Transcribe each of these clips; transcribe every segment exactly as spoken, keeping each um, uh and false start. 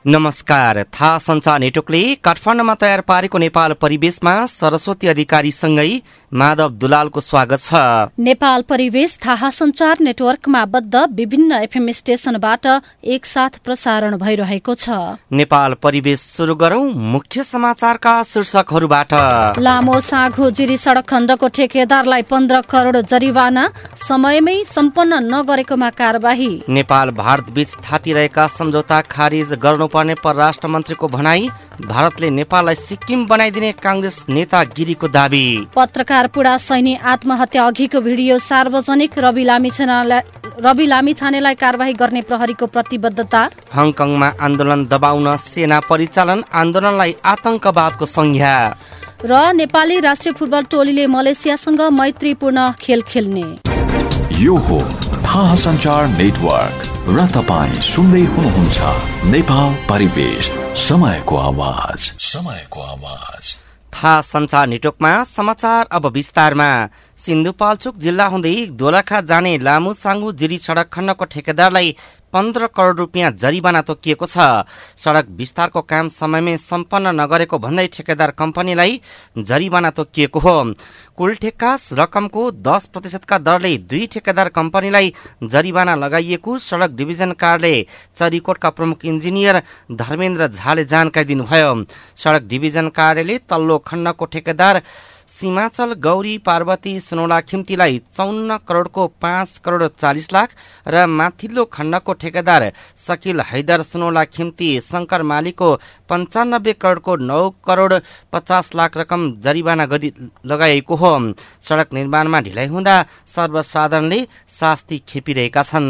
नमस्कार। थाहा सञ्चार नेटवर्कले काठमाडौँमा तयार पारेको नेपाल परिवेशमा सरस्वती अधिकारीसँगै माधव दुलालको स्वागत छ। नेपाल परिवेश थाहा सञ्चार नेटवर्कमा बद्ध विभिन्न एफएम स्टेशनबाट एकसाथ प्रसारण भइरहेको छ। नेपाल परिवेश सुरु गरौं मुख्य समाचारका शीर्षकहरूबाट। लामो साँघो जिरी सड़क खण्डको ठेकेदारलाई पन्ध्र करोड़ जरिवाना, समयमै सम्पन्न नगरेकोमा कार्यवाही। नेपाल भारत बीच थातिरहेका सम्झौता खारिज गर्नुपर्ने परराष्ट्र मन्त्रीको भनाई। भारतले नेपाललाई सिक्किम बनाइदिने कांग्रेस नेता गिरीको दावी। पत्रकार पुडा सैनी आत्महत्या अघिको भिडियो सार्वजनिक, रवि लामिछानेलाई रवि लामिछानेलाई कार्यवाही गर्ने प्रहरीको प्रतिबद्धता। हङकङमा आन्दोलन दबाउन सेना परिचालन, आन्दोलनलाई आतंकवादको संज्ञा। र नेपाली राष्ट्रिय फुटबल टोलीले मलेसियासँग मैत्रीपूर्ण खेल खेल्ने। यो हो थाहा सञ्चार नेटवर्क र तपाईँ सुन्दै हुनुहुन्छ नेपाल परिवेश, समयको आवाज समयको आवाज। थाहा सञ्चार नेटवर्कमा समाचार अब विस्तारमा। सिन्धुपाल्चोक जिल्ला हुँदै दोलखा जाने लामो साङ्गु जिरी सड़क खण्डको ठेकेदारलाई पन्ध्र करोड़ रुपियाँ जरिवाना तोकिएको छ। सड़क विस्तारको काम समयमै सम्पन्न नगरेको भन्दै ठेकेदार कम्पनीलाई जरिवाना तोकिएको हो। कुल ठेक्का रकमको दस प्रतिशतका दरले दुई ठेकेदार कम्पनीलाई जरिवाना लगाइएको सड़क डिभिजन कार्यालय चरीकोटका प्रमुख इन्जिनियर धर्मेन्द्र झाले जानकारी दिनुभयो। सड़क डिभिजन कार्यालयले तल्लो खण्डको ठेकेदार सीमाचल गौरी पार्वती सुनौला खिम्तीलाई चौन्न करोड़को पाँच करोड़ चालिस लाख र माथिल्लो खण्डको ठेकेदार सकिल हैदर सुनौला खिम्ती शंकर मालीको पञ्चानब्बे करोड़को नौ करोड़ पचास लाख रकम जरिवाना गरी लगाइएको हो। सड़क निर्माणमा ढिलाइ हुँदा सर्वसाधारणले शास्ति खेपिरहेका छन्।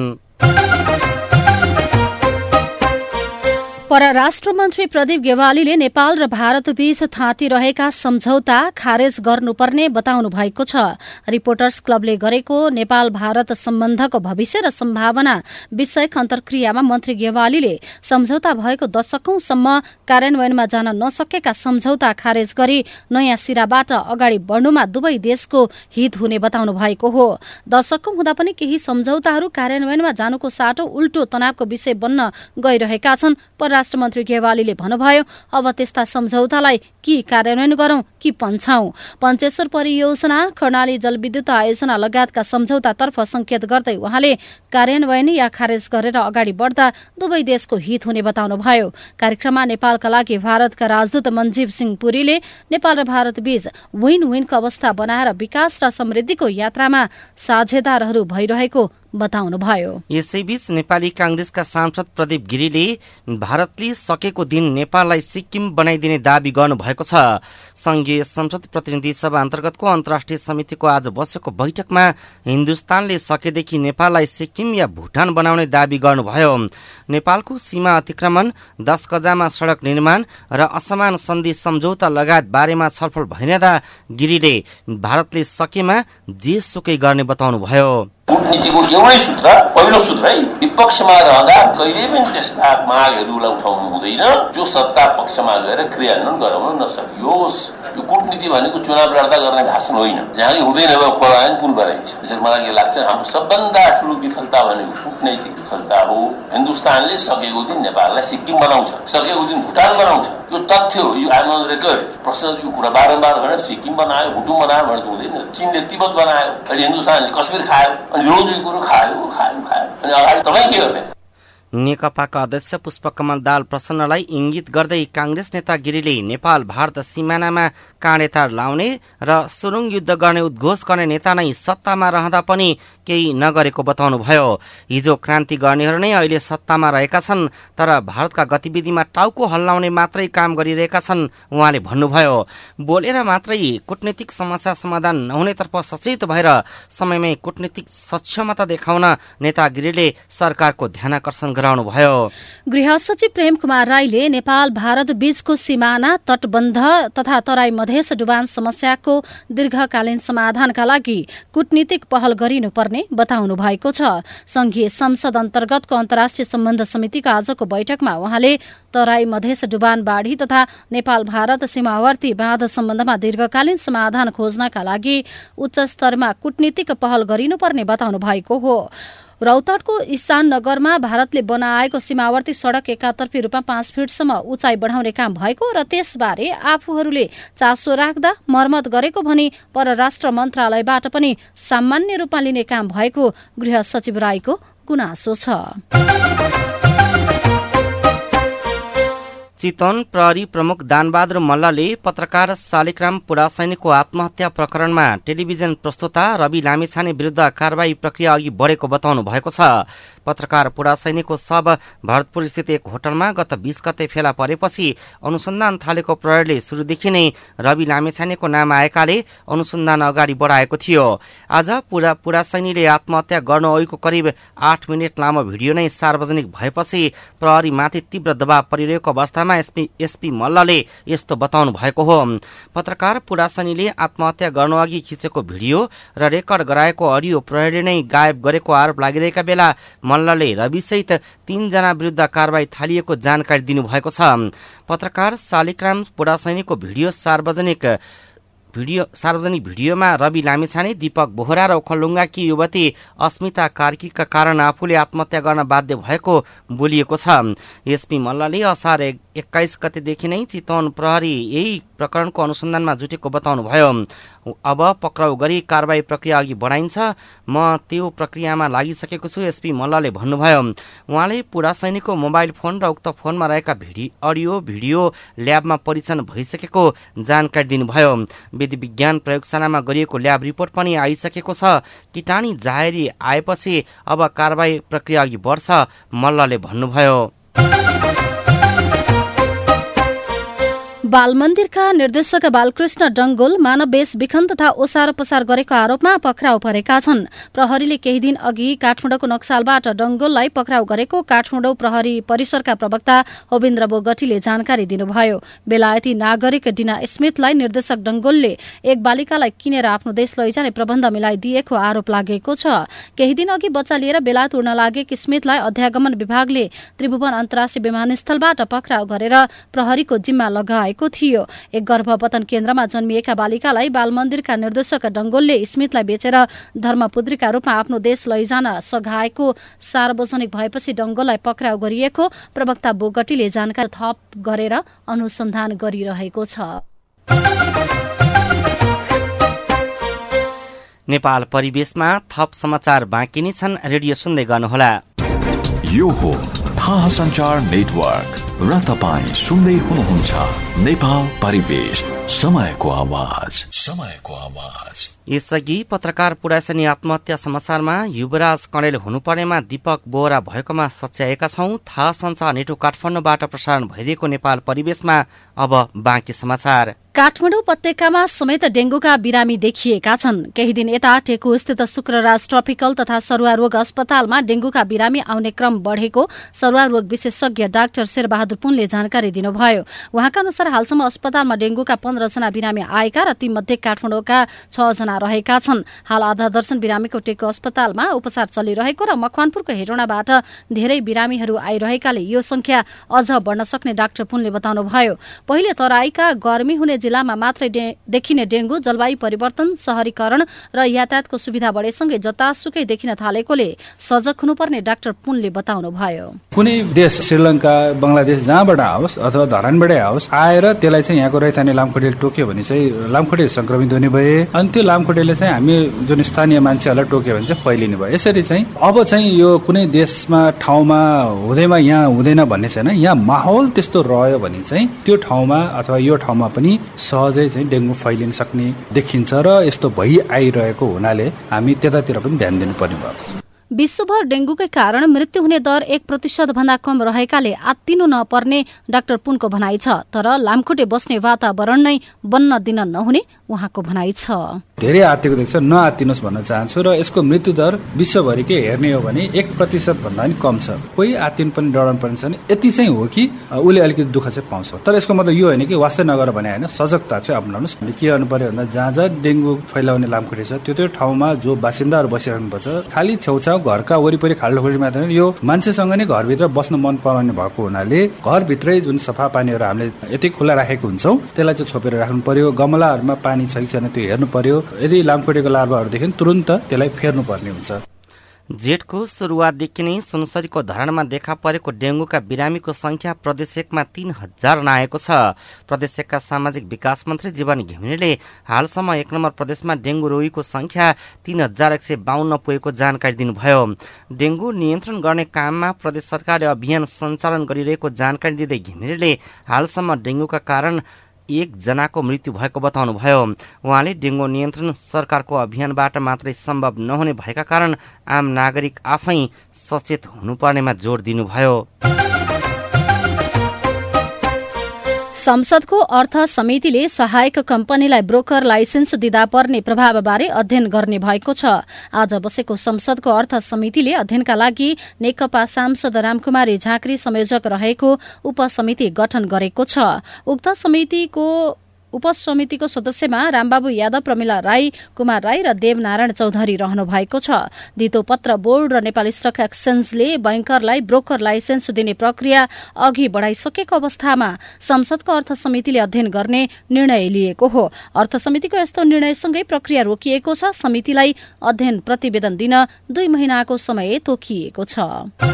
परराष्ट्र मन्त्री प्रदीप गेवालीले नेपाल र भारत बीच थाँती रहेका सम्झौता खारेज गर्नुपर्ने बताउनु भएको छ। रिपोर्टर्स क्लबले गरेको नेपाल भारत सम्बन्धको भविष्य र सम्भावना विषयक अन्तर्क्रियामा मन्त्री गेवालीले सम्झौता भएको दशकौंसम्म कार्यान्वयनमा जान नसकेका सम्झौता खारेज गरी नयाँ सिराबाट अगाडि बढ्नुमा दुवै देशको हित हुने बताउनु भएको हो। दशकौं हुँदा पनि केही सम्झौताहरू कार्यान्वयनमा जानुको साटो उल्टो तनावको विषय बन्न गइरहेका छन्। परराष्ट्र मन्त्री गेवालीले भन्नुभयो, अब त्यस्ता सम्झौतालाई कि कार्यान्वयन गरौं कि पन्छाउँ। पञ्चेश्वर परियोजना, कर्णाली जलविद्युत आयोजना लगायतका सम्झौतातर्फ संकेत गर्दै उहाँले कार्यान्वयन या खारेज गरेर अगाडि बढ्दा दुवै देशको हित हुने बताउनुभयो। कार्यक्रममा नेपालका लागि भारतका राजदूत मनजीव सिंह पुरीले नेपाल र भारत बीच विन विनको अवस्था बनाएर विकास र समृद्धिको यात्रामा साझेदारहरू भइरहेको बताउनुभयो। यसैबीच नेपाली कांग्रेसका सांसद प्रदीप गिरीले भारतले सकेको दिन नेपाललाई सिक्किम बनाइदिने दावी गर्नुभएको छ। संघीय संसद प्रतिनिधि सभा अन्तर्गतको अन्तर्राष्ट्रिय समितिको आज बसेको बैठकमा हिन्दुस्तानले सकेदेखि नेपाललाई सिक्किम या भुटान बनाउने दावी गर्नुभयो। नेपालको सीमा अतिक्रमण, दश गजामा सड़क निर्माण र असमान सन्धि सम्झौता लगायत बारेमा छलफल भइरहँदा गिरीले भारतले सकेमा जे सुकै गर्ने बताउनुभयो। कूटनीतिको एउटै सूत्र, पहिलो सूत्र है, विपक्षमा रहँदा कहिले पनि त्यस्ता मागहरूलाई उठाउनु हुँदैन जो सत्ता पक्षमा गएर क्रियान्वयन गराउन नसकियोस्। यो कूटनीति भनेको चुनाव लड्दा गर्ने भाषण होइन, जहाँ हुँदैन खोलायन पुल बनाइन्छ। त्यसैले मलाई के लाग्छ, हाम्रो सबभन्दा ठुलो विफलता भनेको कूटनैतिक विफलता हो। हिन्दुस्तानले सकेको दिन नेपाललाई सिक्किम बनाउँछ, सकेको दिन भुटान बनाउँछ। यो तथ्य हो, यो आइम अन रेकर्ड। प्रश्न यो कुरा बारम्बार भनेर सिक्किम बनायो, भुटुङ बनायो भनेर हुँदैन। चीनले तिब्बत बनायो, अहिले हिन्दुस्तानले कश्मीर खायो, अनि रोज यो कुरो खायो खायो खायो अनि अगाडि तपाईँ के गर्ने? नेकपाका अध्यक्ष पुष्पकमल दाहाल प्रसन्नलाई इंगित गर्दै कांग्रेस नेता गिरीले नेपाल भारत सिमानामा काँडेतार लाउने र सुरुङ युद्ध गर्ने उद्घोष गर्ने नेता नै सत्तामा रहँदा पनि केही नगरेको बताउनुभयो। हिजो क्रान्ति गर्नेहरू नै अहिले सत्तामा रहेका छन्, तर भारतका गतिविधिमा टाउको हल्लाउने मात्रै काम गरिरहेका छन् उहाँले भन्नुभयो। बोलेर मात्रै कूटनीतिक समस्या समाधान नहुनेतर्फ सचेत भएर समयमै कूटनीतिक सक्षमता देखाउन नेता गिरीले सरकारको ध्यानाकर्षण गराउनुभयो। गृह सचिव प्रेम कुमार राईले नेपाल भारत बीचको सीमाना, तटबन्ध तथा तराई मधेस डुबान समस्याको दीर्घकालीन समाधानका लागि कूटनीतिक पहल गरिनुपर्ने बताउनु भएको छ। संघीय संसद अन्तर्गतको अन्तर्राष्ट्रिय सम्बन्ध समितिको आजको बैठकमा उहाँले तराई मधेस डुबान बाढ़ी तथा नेपाल भारत सीमावर्ती बाँध सम्बन्धमा दीर्घकालीन समाधान खोज्नका लागि उच्च स्तरमा कूटनीतिक पहल गरिनुपर्ने बताउनु भएको हो। रौतहटको इस्तान नगरमा भारतले बनाएको सीमावर्ती सड़क एकातर्फी रूपमा पाँच फिटसम्म उचाइ बढ़ाउने काम भएको र त्यसबारे आफूहरूले चासो राख्दा मर्मत गरेको भनी परराष्ट्र मन्त्रालयबाट पनि सामान्य रूपमा लिने काम भएको गृह सचिव राईको गुनासो छ। चितवन प्रहरी प्रमुख दानबहादुर मल्लले पत्रकार शालिग्राम पुडासैनीको आत्महत्या प्रकरणमा टेलिभिजन प्रस्तोता रवि लामिछाने विरुद्ध कारवाही प्रक्रिया अघि बढेको बताउनु भएको छ। पत्रकार पुडासैनीको शव भरतपुर स्थित एक होटलमा गत बीस गते फेला परेपछि अनुसन्धान थालेको प्रहरीले शुरूदेखि नै रवि लामिछानेको नाम आएकाले अनुसन्धान अगाडि बढाएको थियो। आज पुडा पुडासैनीले आत्महत्या गर्नु अघिको करिब आठ मिनट लामो भिडियो नै सार्वजनिक भएपछि प्रहरीमाथि तीव्र दबाव परिरहेको अवस्थामा एसपी एसपी मल्लले यस्तो बताउनु भएको हो। पत्रकार पुडासैनीले आत्महत्या गर्नु अघि खिचेको भिडियो र रेकर्ड गराएको अडियो प्रहरीले नै गायब गरेको आरोप लागिरहेका बेला मल्लले रविसहित तीनजना विरुद्ध कारवाही थालिएको जानकारी दिनुभएको छ। पत्रकार शालिग्राम पुडासैनीको भिडियो सार्वजनिक भिडियो सार्वजनिक भिडियोमा रवि लामिछाने, दीपक बोहरा र ओखलढुङ्गाकी युवती अस्मिता कार्कीका कारण आफूले आत्महत्या गर्न बाध्य भएको बोलिएको छ। एसपी मल्लले असार एक्काइस गतेदेखि नै चितवन प्रहरी यही प्रकरणको अनुसन्धानमा जुटेको बताउनुभयो। अब पक्राउ गरी कारवाही प्रक्रिया अघि बढाइन्छ, म त्यो प्रक्रियामा लागिसकेको छु, एसपी मल्लले भन्नुभयो। उहाँले पुडासैनीको मोबाइल फोन र उक्त फोनमा रहेका भिडियो अडियो भिडियो ल्याबमा परीक्षण भइसकेको जानकारी दिनुभयो। विधि विज्ञान प्रयोगशालामा गरिएको ल्याब रिपोर्ट पनि आइसकेको छ। किटानी जाहेरी आएपछि अब कारवाही प्रक्रिया अघि बढ्छ, मल्लले भन्नुभयो। बालमन्दिरका निर्देशक बालकृष्ण डंगोल मानव वेश विखन तथा ओसार पसार गरेको आरोपमा पक्राउ परेका छन्। प्रहरीले केही दिन अघि काठमाडौँको नक्सालबाट डंगोललाई पक्राउ गरेको काठमाडौँ प्रहरी परिसरका प्रवक्ता होविन्द्र बोगटीले जानकारी दिनुभयो। बेलायती नागरिक डिना स्मिथलाई निर्देशक डंगोलले एक बालिकालाई किनेर आफ्नो देश लैजाने प्रबन्ध मिलाइदिएको आरोप लागेको छ। केही दिन अघि बच्चा लिएर बेलायत उड्न लागेकी स्मिथलाई अध्यागमन विभागले त्रिभुवन अन्तर्राष्ट्रिय विमानस्थलबाट पक्राउ गरेर प्रहरीको जिम्मा लगाएको थियो। एक गर्भपतन केन्द्रमा जन्मिएका बालिकालाई बालमन्दिरका निर्देशक डंगोलले स्मिथलाई बेचेर धर्मपुत्रीका रूपमा आफ्नो देश लैजान सघाएको सार्वजनिक भएपछि डंगोललाई पक्राउ गरिएको प्रवक्ता बोगटीले जानकारी थप गरेर अनुसन्धान गरिरहेको छ। नेपाल परिवेशमा थप समाचार बाँकी नै छन्, रेडियो सुन्दै गर्नुहोला। यो हो थाहा सञ्चार नेटवर्क र तपाईँ सुन्दै हुनुहुन्छ नेपाल परिवेश, समयको आवाज, समयको आवाज। यसअघि पत्रकार पुडासैनी आत्महत्या समाचारमा युवराज कणेल हुनुपर्नेमा दीपक बोहरा भएकोमा सच्याएका छौं। थाहा सञ्चार नेटवर्क काठमाडौँबाट प्रसारण भइरहेको नेपाल परिवेशमा अब बाँकी समाचार। काठमाडौँ उपत्यकामा समेत डेंगूका बिरामी देखिएका छन्। केही दिन यता टेकु स्थित शुक्रराज ट्रपिकल तथा सरुवा रोग अस्पतालमा डेंगूका बिरामी आउने क्रम बढ़ेको सरुवा रोग विशेषज्ञ डाक्टर शेरबहादुर पुनले जानकारी दिनुभयो। उहाँका अनुसार हालसम्म अस्पतालमा डेंगूका पन्ध्र जना बिरामी आएका र तीमध्ये काठमाडौँका छ जना रहेका छन्। हाल आधा दर्जन बिरामीको टेकु अस्पतालमा उपचार चलिरहेको र मकवानपुरको हेटौँडाबाट धेरै बिरामीहरू आइरहेकाले यो संख्या अझ बढ़न सक्ने डाक्टर पुनले बताउनुभयो। पहिले तराईका गर्मी हुने जिल्लामा मात्रै देखिने डेंगू जलवायु परिवर्तन, शहरीकरण र यातायातको सुविधा बढेसँगै जतासुकै देखिन थालेकोले सजग हुनुपर्ने डाक्टर पुनले बताउनुभयो। कुनै देश श्रीलंका, बंगलादेश जहाँबाट आओस् अथवा धरानबाटै आओस् आएर त्यसलाई चाहिँ यहाँको रैथाने लामखुट्टेले टोक्यो भने चाहिँ लामखुट्टे संक्रमित हुने भए, अनि त्यो लामखुट्टेले चाहिँ हामी जुन स्थानीय मान्छेहरूलाई टोक्यो भने चाहिँ फैलिने भयो। यसरी चाहिँ अब चाहिँ यो कुनै देशमा ठाउँमा हुँदैमा यहाँ हुँदैन भन्ने छैन। यहाँ माहौल त्यस्तो रह्यो भने चाहिँ त्यो ठाउँमा अथवा यो ठाउँमा पनि सहजै चाहिँ डेंगू फैलिन सक्ने देखिन्छ र यस्तो भइ आइरहेको हुनाले हामी त्यतातिर पनि ध्यान दिनुपर्ने भएको छ। विश्वभर डेंगूकै कारण मृत्यु हुने दर एक प्रतिशत भन्दा कम रहेकाले आत्तिनु नपर्ने डाक्टर पुनको भनाइ छ। तर लामखुट्टे बस्ने वातावरण नै बन्न दिन नहुने उहाँको भनाइ छ। धेरै आत्तिको देख्छ, नआत्तिनुस् भन्न चाहन्छु र यसको मृत्यु दर विश्वभरिकै हेर्ने हो भने एक प्रतिशत भन्दा पनि कम छ। कोही आत्तिन पनि डराउनु पर्ने छैन। यति चाहिँ हो कि उसले अलिकति दुःख चाहिँ पाउँछ। तर यसको मतलब यो होइन कि वास्तै नगर भने होइन, सजगता चाहिँ अपनाउनुहोस्। के गर्नु पर्यो भन्दा जहाँ जहाँ डेंगू फैलाउने लामखुट्टे छ त्यो त्यो ठाउँमा जो बासिन्दाहरू बसिरहनुपर्छ, खाली छेउछाउ घरका वरिपरि खाल्डोखुल्डी मात्र यो मान्छेसँग नै घरभित्र बस्न मन पराउने भएको हुनाले घरभित्रै जुन सफा पानीहरू हामीले यति खुला राखेको हुन्छौँ त्यसलाई चाहिँ छोपेर राख्नु पर्यो। गमलाहरूमा पानी छ कि छैन त्यो हेर्नु पर्यो। यदि लामखुट्टेको लार्भाहरू देख्यो भने तुरुन्त त्यसलाई फेर्नु पर्ने हुन्छ। जेठको सुरुवातदेखि नै सुनसरीको धरानमा देखा परेको डेंगूका बिरामीको संख्या प्रदेश एकमा तीन हजार नआएको छ। प्रदेश एकका सामाजिक विकास मन्त्री जीवन घिमिरेले हालसम्म एक नम्बर प्रदेशमा डेंगू रोगीको संख्या तीन हजार एक सय बाहन्न पुगेको जानकारी दिनुभयो। डेंगू नियन्त्रण गर्ने काममा प्रदेश सरकारले अभियान सञ्चालन गरिरहेको जानकारी दिँदै घिमिरेले हालसम्म डेंगूका कारण एक जनाको मृत्यु भएको बताउनुभयो। उहाँले डेंगू नियन्त्रण सरकारको अभियानबाट मात्रै सम्भव नहुने भएका कारण आम नागरिक आफै सचेत हुनुपर्नेमा जोड़ दिनुभयो। संसदको अर्थ समितिले सहायक कम्पनीलाई ब्रोकर लाइसेन्स दिँदा पर्ने प्रभावबारे अध्ययन गर्ने भएको छ। आज बसेको संसदको अर्थ समितिले अध्ययनका लागि नेकपा सांसद रामकुमारी झाँक्री संयोजक रहेको उपसमिति गठन गरेको छ। उक्त समितिको उपसमितिको सदस्यमा रामबाबु यादव, प्रमिला राई, कुमार राई र देवनारायण चौधरी रहनु भएको छ। धितोपत्र बोर्ड र नेपाल स्टक एक्सचेन्जले बैंकरलाई ब्रोकर लाइसेन्स दिने प्रक्रिया अघि बढ़ाइसकेको अवस्थामा संसदको अर्थ समितिले अध्ययन गर्ने निर्णय लिएको हो। अर्थ समितिको यस्तो निर्णयसँगै प्रक्रिया रोकिएको छ। समितिलाई अध्ययन प्रतिवेदन दिन दुई महिनाको समय तोकिएको छ।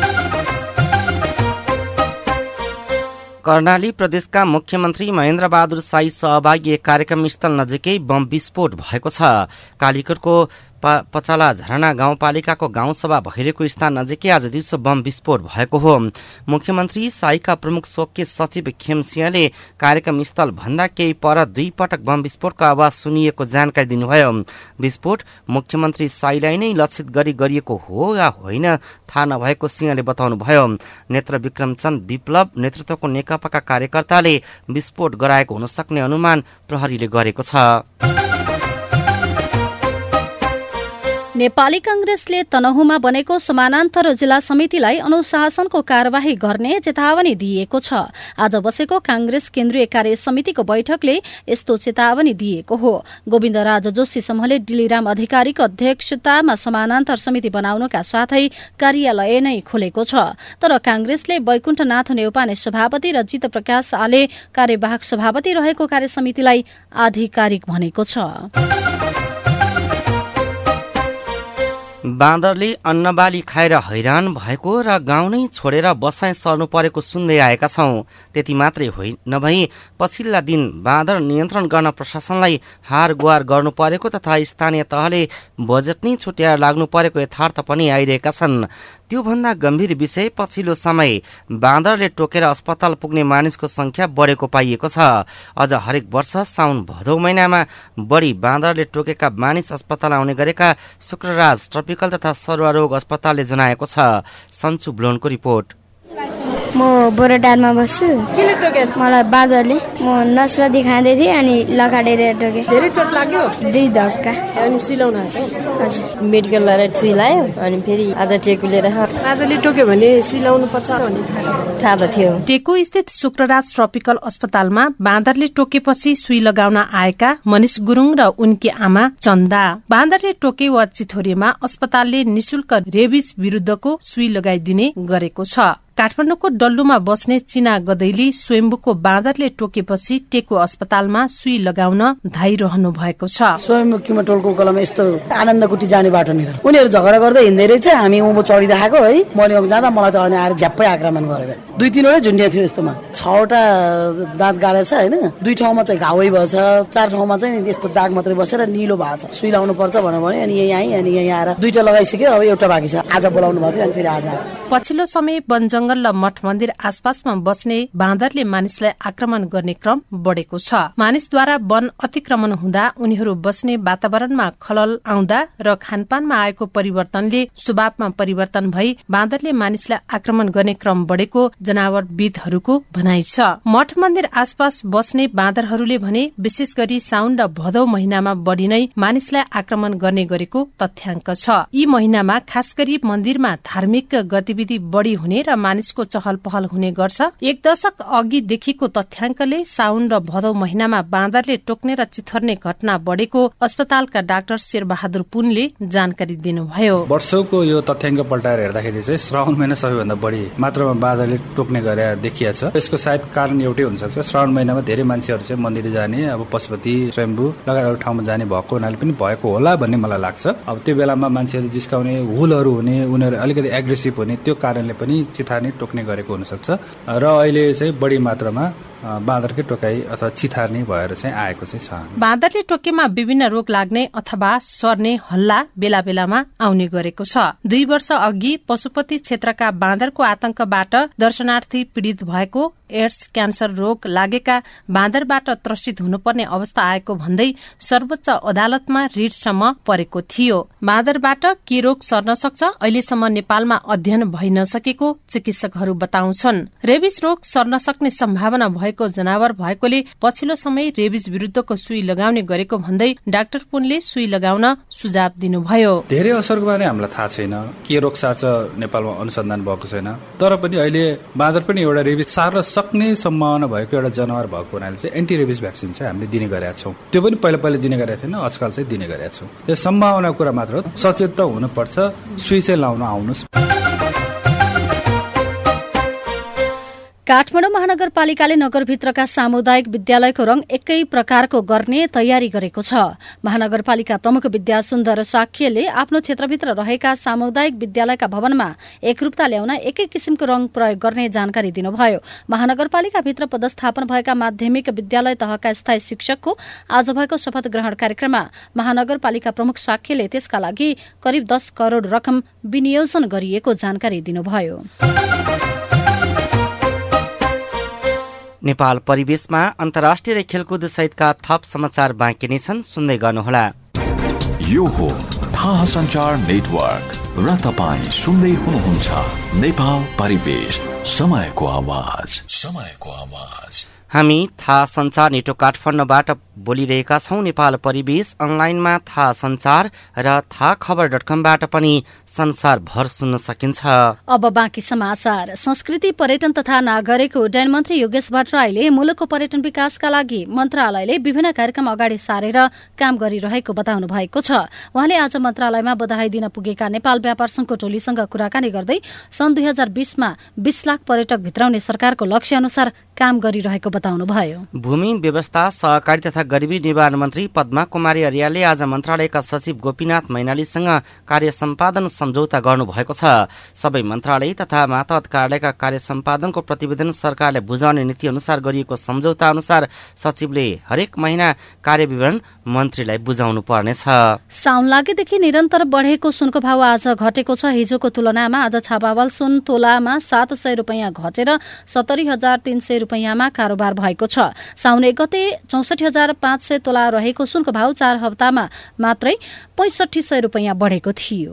कर्णाली प्रदेशका मुख्यमन्त्री महेन्द्र बहादुर साई सहभागी एक कार्यक्रम स्थल नजिकै बम विस्फोट भएको छ। कालीकोटको पचाला झरना गाउँपालिकाको गाउँसभा भइरहेको स्थान नजिकै आज दिउँसो बम विस्फोट भएको हो। मुख्यमन्त्री साईका प्रमुख स्वकीय सचिव खेमसिंहले कार्यक्रम स्थल भन्दा केही पर दुई पटक बम विस्फोटको आवाज सुनिएको जानकारी दिनुभयो। विस्फोट मुख्यमन्त्री साईलाई नै लक्षित गरी गरिएको हो या होइन थाहा नभएको सिंहले बताउनुभयो। नेत्र विक्रमचन्द विप्लव नेतृत्वको नेकपाका कार्यकर्ताले विस्फोट गराएको हुन सक्ने अनुमान प्रहरीले गरेको छ। नेपाली कांग्रेसले तनहुमा बनेको समानान्तर जिल्ला समितिलाई अनुशासनको कार्यवाही गर्ने चेतावनी दिएको छ। आज बसेको कांग्रेस केन्द्रीय कार्य समितिको बैठकले यस्तो चेतावनी दिएको हो। गोविन्दराज जोशी समूहले डिलिराम अधिकारीको अध्यक्षतामा समानान्तर समिति बनाउनका साथै कार्यालय नै खोलेको छ। तर कांग्रेसले वैकुण्ठनाथ नेउपाने सभापति र जित प्रकाश आले कार्यवाहक सभापति रहेको कार्य समितिलाई आधिकारिक भनेको छ। बाँदरले अन्नबाली खाएर हैरान भएको र गाउँ नै छोडेर बसाइ सर्नु परेको सुन्दै आएका छौं। त्यति मात्रै होइन नभई पछिल्ला दिन बाँदर नियन्त्रण गर्न प्रशासनलाई हार गुहार गर्नु परेको तथा स्थानीय तहले बजेट नै छुट्याएर लाग्नु परेको यथार्थ पनि आइरहेका छन्। त्योभन्दा गम्भीर विषय पछिल्लो समय बाँदरले टोकेर अस्पताल पुग्ने मानिसको संख्या बढेको पाइएको छ। अझ हरेक वर्ष साउन भदौ महिनामा बढी बाँदरले टोकेका मानिस अस्पताल आउने गरेका शुक्रराज ट्रपिकल तथा सरुवा रोग अस्पतालले जनाएको छ। सन्चु ब्लोनको रिपोर्ट। म बोराटारमा बस्छु। किन टोके? मलाई बाँदरले म नसरदी खाँदै थिएँ अनि लखाडेर टोके। धेरै चोट लाग्यो? दुई धक्का। अनि सिलाउन आएको? हजुर। मेडिकल लगेर सुई लायो अनि फेरि आज टेकु लिएर बाँदरले टोक्यो भने सुइलाउनु पर्छ भन्ने थाहा त थियो। टेकु स्थित शुक्रराज ट्रपिकल अस्पतालमा बाँदरले टोकेपछि सुई लगाउन आएका मनिष गुरुङ र उनकी आमा चन्दा। बाँदरले टोके वा चिथोरेमा अस्पतालले निशुल्क रेबिज विरुद्धको सुई लगाइदिने गरेको छ। काठमाडौँको डल्लुमा बस्ने चिना गदैली स्वयम्भूको बाँदरले टोकेपछि टेकु अस्पतालमा सुई लगाउन धाइरहनु भएको छ। स्वयम्भू किमटोलको कलमा यस्तो आनन्द कुटी जाने बाटो नि उनीहरू झगडा गर्दै हिँड्दै रहेछ। हामी उँभो चढिरहेको है मैले अब जाँदा मलाई त अनि आएर झ्याप्पै आक्रमण गरेर दुई तीनवटा झुन्डिया थियो। यस्तोमा छवटा दाँत गाडेछ होइन। दुई ठाउँमा चाहिँ घावै भएछ, चार ठाउँमा चाहिँ यस्तो दाग मात्रै बसेर निलो भएको छ। सुई लाउनु पर्छ भनेर भने अनि यही आएँ अनि यही आएर दुईटा लगाइसक्यो। अब एउटा बाँकी छ। आज बोलाउनु भएको थियो अनि फेरि आज पछिल्लो समय वन जंगल र मठ मन्दिर आसपासमा बस्ने बाँदरले मानिसलाई आक्रमण गर्ने क्रम बढेको छ। मानिसद्वारा वन अतिक्रमण हुँदा उनीहरू बस्ने वातावरणमा खलल आउँदा र खानपानमा आएको परिवर्तनले स्वभावमा परिवर्तन भई बाँदरले मानिसलाई आक्रमण गर्ने क्रम बढेको जनावरविदहरूको भनाइ छ। मठ मन्दिर आसपास बस्ने बाँदरहरूले भने विशेष गरी साउन र भदौ महिनामा बढी नै मानिसलाई आक्रमण गर्ने गरेको तथ्याङ्क छ। यी महिनामा खास गरी मन्दिरमा धार्मिक गतिविधि बढी हुने र मानिस मानिसको चहल पहल हुने गर्छ। एक दशक अघिदेखिको तथ्याङ्कले साउन र भदौ महिनामा बाँदरले टोक्ने र चिथर्ने घटना बढेको अस्पतालका डाक्टर शेरबहादुर पुनले जानकारी दिनुभयो। वर्षौको यो तथ्याङ्क पल्टाएर हेर्दाखेरि चाहिँ श्रावण महिना सबैभन्दा बढी मात्रामा बाँदरले टोक्ने गरे देखिया छ। यसको सायद कारण एउटै हुन सक्छ, श्रावण महिनामा धेरै मान्छेहरू चाहिँ मन्दिर जाने, अब पशुपति स्वयम्भू लगायत अरू ठाउँमा जाने भएको हुनाले पनि भएको होला भन्ने मलाई लाग्छ। अब त्यो बेलामा मान्छेहरू जिस्काउने, हुलहरू हुने, उनीहरू अलिकति एग्रेसिभ हुने, त्यो कारणले पनि चिथार्ने टोक्ने गरेको हुन सक्छ। र अहिले चाहिँ बढी मात्रामा बाँदरकै टोकाई अथवा चिथार्ने भएर चाहिँ आएको चाहिँ छ। बाँदरले टोकेमा विभिन्न रोग लाग्ने अथवा सर्ने हल्ला बेला बेलामा आउने गरेको छ। दुई वर्ष अघि पशुपति क्षेत्रका बाँदरको आतंकबाट दर्शनार्थी पीड़ित भएको, एड्स क्यान्सर रोग लागेका बाँदरबाट त्रसित हुनुपर्ने अवस्था आएको भन्दै सर्वोच्च अदालतमा रिटसम्म परेको थियो। बाँदरबाट के रोग सर्न सक्छ अहिलेसम्म नेपालमा अध्ययन भइ नसकेको चिकित्सकहरू बताउँछन्। रेबिस रोग सर्न सक्ने सम्भावना भएको जनावर भएकोले पछिल्लो समय रेबिस विरुद्धको सुई लगाउने गरेको भन्दै डाक्टर पुनले सुई लगाउन सुझाव दिनुभयो। धेरै असरको बारे हामीलाई थाहा छैन, के रोग सार्छ नेपालमा अनुसन्धान भएको छैन, तर पनि अहिले बाँदर पनि एउटा रेबिस सार्न सक्ने सम्भावना भएको एउटा जनावर भएको हुनाले चाहिँ एन्टी रेबिस भ्याक्सिन चाहिँ हामीले दिने गरेका छौँ। त्यो पनि पहिला पहिला दिने गरेका छैन, आजकल चाहिँ दिने गरेका छौँ। त्यो सम्भावना कुरा मात्र हो, सचेत त हुनुपर्छ, सुई चाहिँ लाउन आउनुहोस्। काठमाडौँ महानगरपालिकाले नगरभित्रका सामुदायिक विद्यालयको रंग एकै प्रकारको गर्ने तयारी गरेको छ। महानगरपालिका प्रमुख विद्यासुन्दर साक्यले आफ्नो क्षेत्रभित्र रहेका सामुदायिक विद्यालयका भवनमा एकरूपता ल्याउन एकै किसिमको रंग प्रयोग गर्ने जानकारी दिनुभयो। महानगरपालिकाभित्र पदस्थापन भएका माध्यमिक विद्यालय तहका स्थायी शिक्षकको आज भएको शपथ ग्रहण कार्यक्रममा महानगरपालिका प्रमुख साक्यले त्यसका लागि करिब दस करोड़ रकम विनियोजन गरिएको जानकारी दिनुभयो। नेपाल परिवेशमा अन्तर्राष्ट्रिय खेलकुद सहितका थप समाचार बाँकी नै छन्, सुन्दै गर्नुहोला। यो हो थाहा सञ्चार नेटवर्क र तपाईँ सुन्दै हुनुहुन्छ नेपाल परिवेश, समयको आवाज, समयको आवाज। हामी थाहा सञ्चार नेटवर्क काठमाडौँबाट बोलिरहेका छौं। नेपाल परिवेश अनलाइनमा थाहा सञ्चार र थाहा खबर डट कमबाट पनि संसारभर सुन्न सकिन्छ। अब बाँकी समाचार। संस्कृति पर्यटन तथा नागरिक उड्डयन मन्त्री योगेश भट्टराईले मुलुकको पर्यटन विकासका लागि मन्त्रालयले विभिन्न कार्यक्रम अगाडि सारेर काम गरिरहेको बताउनु भएको छ। उहाँले आज मन्त्रालयमा बधाई दिन पुगेका नेपाल व्यापार संघको टोलीसँग कुराकानी गर्दै सन् दुई हजार बीसमा बीस लाख पर्यटक भित्राउने सरकारको लक्ष्य अनुसार काम गरिरहेको बताउनुभयो। भूमि व्यवस्था, सहकारी तथा गरिबी निवारण मन्त्री पद्मा कुमारी अर्यालले आज मन्त्रालयका सचिव गोपीनाथ मैनालीसँग कार्य सम्पादन सम्झौता गर्नुभएको छ। सबै मन्त्रालय तथा मातहत कार्यालयका कार्य सम्पादनको प्रतिवेदन सरकारले बुझाउने नीति अनुसार गरिएको सम्झौता अनुसार सचिवले हरेक महिना कार्य विवरण मन्त्रीलाई बुझाउनु पर्नेछ। साउन लागेदेखि निरन्तर बढेको सुनको भाव आज घटेको छ। हिजोको तुलनामा आज छापावल सुन तोलामा सात सय रुपियाँ घटेर सत्तरी हजार तीन सय रुपियाँमा कारोबार भएको छ। साउन एक गते चौसठी हजार पाँच सय तोला रहेको सुनको भाव चार हप्तामा मात्रै पैंसठी सय रुपियाँ बढेको थियो।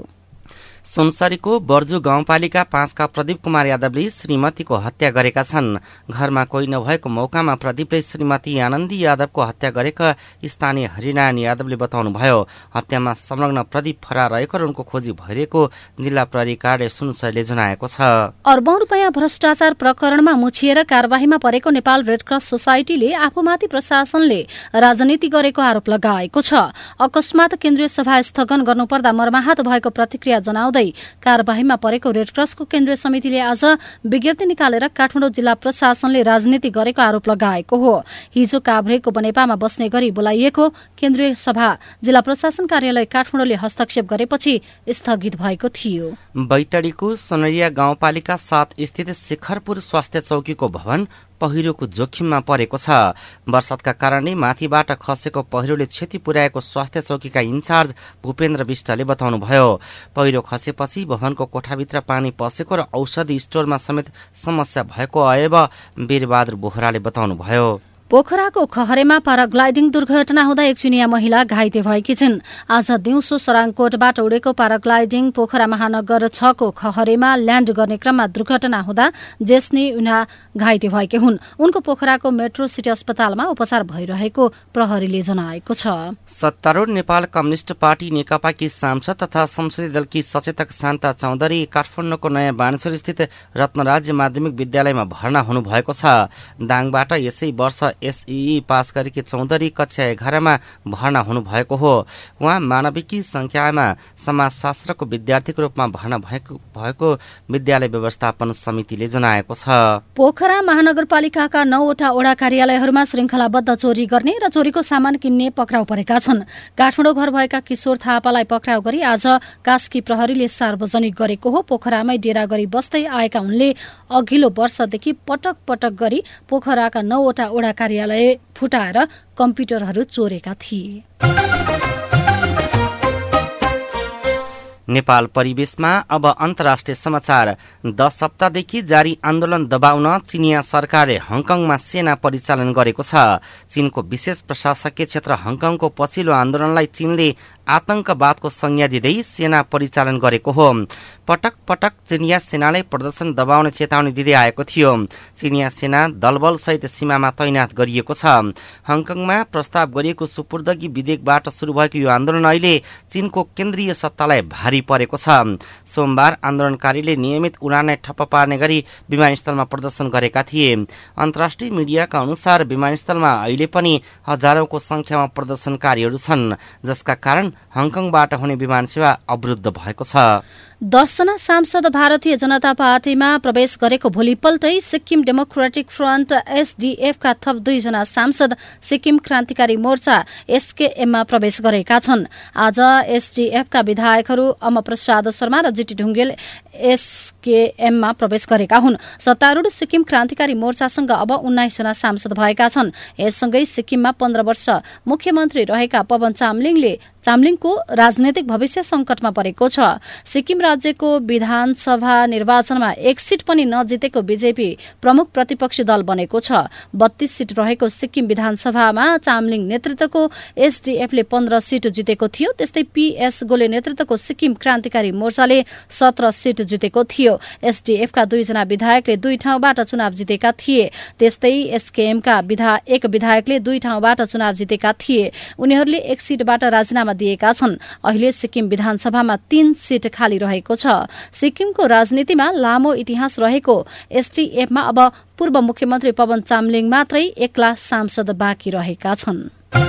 सुनसरीको बर्जु गाउँपालिका पाँचका प्रदीप कुमार यादवले श्रीमतीको हत्या गरेका छन्। घरमा कोही नभएको मौकामा प्रदीपले श्रीमती आनन्दी यादवको हत्या गरेका स्थानीय हरिनारायण यादवले बताउनुभयो। हत्यामा संलग्न प्रदीप फरार रहेको र उनको खोजी भइरहेको जिल्ला प्रहरी कार्यालय सुनसरीले जनाएको छ। अर्बौं रुपियाँ भ्रष्टाचार प्रकरणमा मुछिएर कार्यवाहीमा परेको नेपाल रेडक्रस सोसाइटीले आफूमाथि प्रशासनले राजनीति गरेको आरोप लगाएको छ। अकस्मात केन्द्रीय सभा स्थगन गर्नुपर्दा मर्माहत भएको प्रतिक्रिया जनाउँदै कार्यवाहीमा परेको रेडक्रसको केन्द्रीय समितिले आज विज्ञप्ति निकालेर काठमाडौँ जिल्ला प्रशासनले राजनीति गरेको आरोप लगाएको हो। हिजो काभ्रेको बनेपामा बस्ने गरी बोलाइएको केन्द्रीय सभा जिल्ला प्रशासन कार्यालय काठमाडौँले हस्तक्षेप गरेपछि स्थगित भएको थियो। बैतडीको सोनरिया गाउँपालिका सात स्थित शिखरपुर स्वास्थ्य चौकीको भवन पहिरोको जोखिममा परेको छ। वर्षातका कारणले माथिबाट खसेको पहिरोले क्षति पुर्याएको स्वास्थ्य चौकीका इन्चार्ज भूपेन्द्र विष्टले बताउनुभयो। पहिरो खसेपछि भवनको कोठाभित्र पानी पसेको र औषधि स्टोरमा समेत समस्या भएको अयब वीरबहादुर बोहराले बताउनुभयो। पोखराको खहरेमा पाराग्लाइडिङ दुर्घटना हुँदा एक चुनिया महिला घाइते भएकी छिन्। आज दिउँसो सराङकोटबाट उडेको पाराग्लाइडिङ पोखरा महानगर छ को खहरेमा ल्याण्ड गर्ने क्रममा दुर्घटना हुँदा जेस्नी उना घाइते भएकी हुन्। उनको पोखराको मेट्रो सिटी अस्पतालमा उपचार भइरहेको प्रहरीले जनाएको छ। सत्तारूढ नेपाल कम्युनिष्ट पार्टी नेकपाकी सांसद तथा संसदीय दलकी सचेतक शान्ता चौधरी काठमाडौँको नयाँ बानेश्वर स्थित रत्नराज्य माध्यमिक विद्यालयमा भर्ना हुनुभएको छ। दाङबाट यसै वर्ष एसई पास गरेकी चौधरी कक्षा एघारमा भर्ना हुनुभएको हो। उहाँ मानविकी संख्यामा समाजशास्त्रको विद्यार्थीको रूपमा भर्ना भएको भएको विद्यालय व्यवस्थापन समितिले जनाएको छ। पोखरा महानगरपालिकाका नौवटा वडा कार्यालयहरूमा श्रृंखलाबद्ध चोरी गर्ने र चोरीको सामान किन्ने पक्राउ परेका छन्। काठमाडौँ घर भएका किशोर थापालाई पक्राउ गरी आज कास्की प्रहरीले सार्वजनिक गरेको हो। पोखरामै डेरा गरी बस्दै आएका उनले अघिल्लो वर्षदेखि पटक पटक गरी पोखराका नौवटा वडा कार्यालय फुटाएर कम्प्युटरहरू चोरेका थिए। नेपाल परिवेशमा अब अन्तर्राष्ट्रिय समाचार। दस हप्तादेखि जारी आन्दोलन दबाउन चिनिया सरकारले हङकङमा सेना परिचालन गरेको छ। चीनको विशेष प्रशासकीय क्षेत्र हङकङको पछिल्लो आन्दोलनलाई चीनले आतंकवादको संज्ञा दिँदै सेना परिचालन गरेको हो। पटक पटक चिनिया सेनाले प्रदर्शन दबाउने चेतावनी दिँदै आएको थियो। चिनिया सेना दलबल सहित सीमामा तैनात गरिएको छ। हङकङमा प्रस्ताव गरिएको सुपुर्दगी विधेयकबाट शुरू भएको यो आन्दोलन अहिले चीनको केन्द्रीय सत्तालाई भारी परेको छ। सोमबार आन्दोलनकारीले नियमित उडानलाई ठप्प पार्ने गरी विमानस्थलमा प्रदर्शन गरेका थिए। अन्तर्राष्ट्रिय मीडियाका अनुसार विमानस्थलमा अहिले पनि हजारौंको संख्यामा प्रदर्शनकारीहरू छन्, जसका कारण हङकङबाट हुने विमान सेवा अवरुद्ध भएको छ। दसजना सांसद भारतीय जनता पार्टीमा प्रवेश गरेको भोलिपल्टै सिक्किम डेमोक्रेटिक फ्रन्ट एसडीएफका थप दुईजना सांसद सिक्किम क्रान्तिकारी मोर्चा एसकेएममा प्रवेश गरेका छन्। आज एसडीएफका विधायकहरू अमरप्रसाद शर्मा र जीटी ढुङ्गेल एसकेएममा प्रवेश गरेका हुन्। सत्तारूढ सिक्किम क्रान्तिकारी मोर्चासँग अब उन्नाइसजना सांसद भएका छन्। यससँगै सिक्किममा पन्ध्र वर्ष मुख्यमन्त्री रहेका पवन चामलिङले चामलिङको राजनैतिक भविष्य संकटमा परेको छ। सिक्किम राज्यको विधानसभा निर्वाचनमा एक सीट पनि नजितेको बीजेपी प्रमुख प्रतिपक्षी दल बनेको छ। बत्तीस सीट रहेको सिक्किम विधानसभामा चामलिङ नेतृत्वको एसडीएफले पन्ध्र सीट जितेको थियो। त्यस्तै पीएस गोले नेतृत्वको सिक्किम क्रान्तिकारी मोर्चाले सत्र सीट जितेको थियो। एसडीएफका दुईजना विधायकले दुई ठाउँबाट चुनाव जितेका थिए। त्यस्तै एसकेएमका एक विधायकले दुई ठाउँबाट चुनाव जितेका थिए। उनीहरूले एक सीटबाट राजीनामा दिएका छन्। अहिले सिक्किम विधानसभामा तीन सीट खाली रहेको छ। सिक्किमको राजनीतिमा लामो इतिहास रहेको एसडीएफमा अब पूर्व मुख्यमन्त्री पवन चामलिङ मात्रै एक्ला सांसद बाँकी रहेका छन्।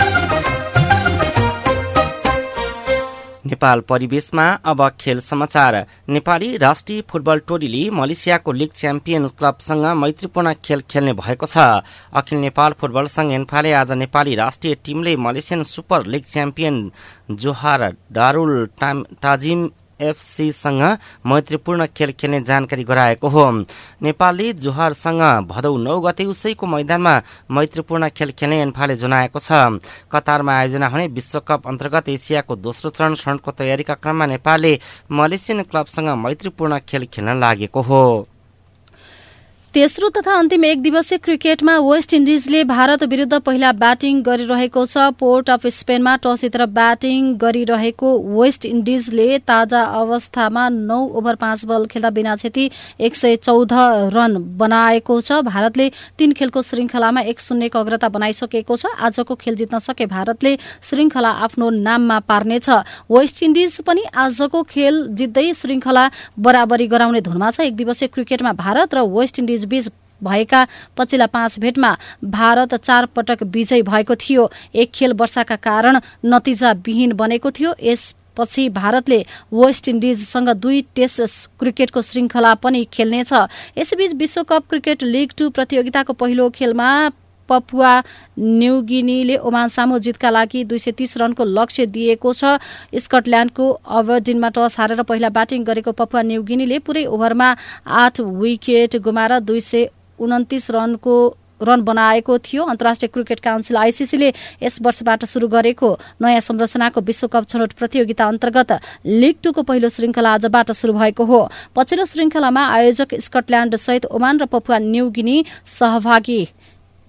नेपाल परिवेशमा अब खेल समाचार। नेपाली राष्ट्रिय फुटबल टोलीले मलेसियाको लीग च्याम्पियन क्लबसँग मैत्रीपूर्ण खेल खेल्ने भएको छ। अखिल नेपाल फुटबल संघ एन्फाले आज नेपाली राष्ट्रिय टिमले मलेसियन सुपर लीग च्याम्पियन जोहार दारुल ताजिम एफसीसँग मैत्रीपूर्ण खेल खेल्ने जानकारी गराएको हो। नेपालले जोहारसँग भदौ नौ गते उसैको मैदानमा मैत्रीपूर्ण खेल खेल्ने एन्फाले जनाएको छ। कतारमा आयोजना हुने विश्वकप अन्तर्गत एसियाको दोस्रो चरण सौन्दको तयारीका क्रममा नेपालले मलेसियन क्लबसँग मैत्रीपूर्ण खेल खेल्न लागेको हो। तेस्रो तथा अन्तिम एक दिवसीय क्रिकेटमा वेस्ट इन्डिजले भारत विरूद्ध पहिला ब्याटिङ गरिरहेको छ। पोर्ट अफ स्पेनमा टस जितेर ब्याटिङ गरिरहेको वेस्ट इन्डिजले ताजा अवस्थामा नौ ओभर पाँच बल खेल्दा बिना क्षति एक सय चौध रन बनाएको छ। भारतले तीन खेलको श्रृंखलामा एक शून्यको अग्रता बनाइसकेको छ। आजको खेल जित्न सके भारतले श्रृंखला आफ्नो नाममा पार्नेछ। वेस्ट इन्डिज पनि आजको खेल जित्दै श्रृंखला बराबरी गराउने धुनमा छ। एक दिवसीय क्रिकेटमा भारत र वेस्ट इन्डिज बीच भएका पछिल्ला पाँच भेटमा भारत चार पटक विजयी भएको थियो। एक खेल वर्षाका कारण नतिजा विहीन बनेको थियो। यसपछि भारतले वेस्ट इन्डिजसँग दुई टेस्ट क्रिकेटको श्रृंखला पनि खेल्नेछ। यसैबीच विश्वकप क्रिकेट लीग टू प्रतियोगिताको पहिलो खेलमा पपुवा न्युगिनीले ओमान सामु जितका लागि दुई सय तीस रनको लक्ष्य दिएको छ। स्कटल्याण्डको अबरडिनमा टस हारेर पहिला ब्याटिङ गरेको पपुवा न्युगिनीले पूरै ओभरमा आठ विकेट गुमाएर दुई सय उन्तिस रनको रन बनाएको थियो। अन्तर्राष्ट्रिय क्रिकेट काउन्सिल आईसीसीले यस वर्षबाट शुरू गरेको नयाँ संरचनाको विश्वकप छनौट प्रतियोगिता अन्तर्गत लीग टू को पहिलो श्रृंखला आजबाट शुरू भएको हो। पछिल्लो श्रृंखलामा आयोजक स्कटल्याण्ड सहित ओमान र पपुवा न्युगिनी सहभागी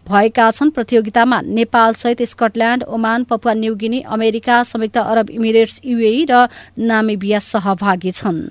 भएका छन्। प्रतियोगितामा नेपाल सहित Scotland, Oman, Papua New Guinea, America, संयुक्त अरब इमिरेट्स, युएई र नामिबिया सहभागी छन्।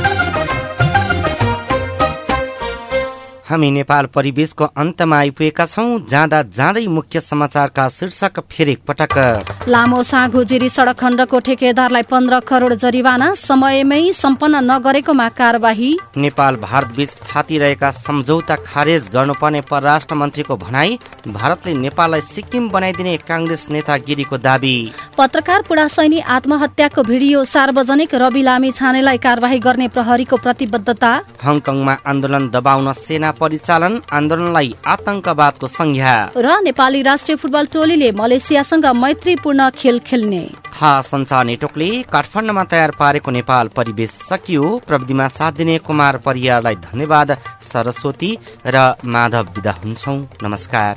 हामी नेपाल परिवेशको अन्तमा आइपुगेका छौं। जाँदा जाँदै मुख्य समाचारका शीर्षक फेरि एकपटक। लामो साँघु जिरी सड़क खण्डको ठेकेदारलाई पन्ध्र करोड़ जरिवाना, समयमै सम्पन्न नगरेकोमा कार्यवाही। नेपाल भारत बीच थातिरहेका सम्झौता खारेज गर्नुपर्ने परराष्ट्र मन्त्रीको भनाई। भारतले नेपाललाई सिक्किम बनाइदिने कांग्रेस नेता गिरीको दावी। पत्रकार पुडा सैनी आत्महत्याको भिडियो सार्वजनिक, रवि लामी छानेलाई कार्यवाही गर्ने प्रहरीको प्रतिबद्धता। हङकङमा आन्दोलन दबाउन सेना परिचालन, आन्दोलनलाई आतंकवादको संज्ञा। र नेपाली राष्ट्रिय फुटबल टोलीले मलेसियासँग मैत्रीपूर्ण खेल खेल्ने। थाहा सञ्चार नेटवर्कले काठमाडौँमा तयार पारेको नेपाल परिवेश सकियो। प्रविधिमा साथ दिने कुमार परियारलाई धन्यवाद। सरस्वती र माधव बिदा हुन्छौं। नमस्कार।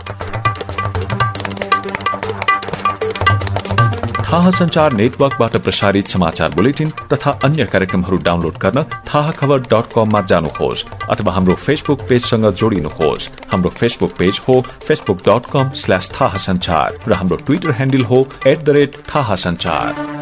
थाहा संचार नेटवर्कबाट प्रसारित समाचार बुलेटिन तथा अन्य कार्यक्रमहरू डाउनलोड गर्न थाहा खबर डट कममा जानुहोस् अथवा हाम्रो फेसबुक पेजसँग जोडिनुहोस्। हाम्रो फेसबुक पेज हो फेसबुक डट कम स्ल्यास थाहा संचार र हाम्रो ट्विटर ह्यान्डल हो एट द रेट थाहा संचार।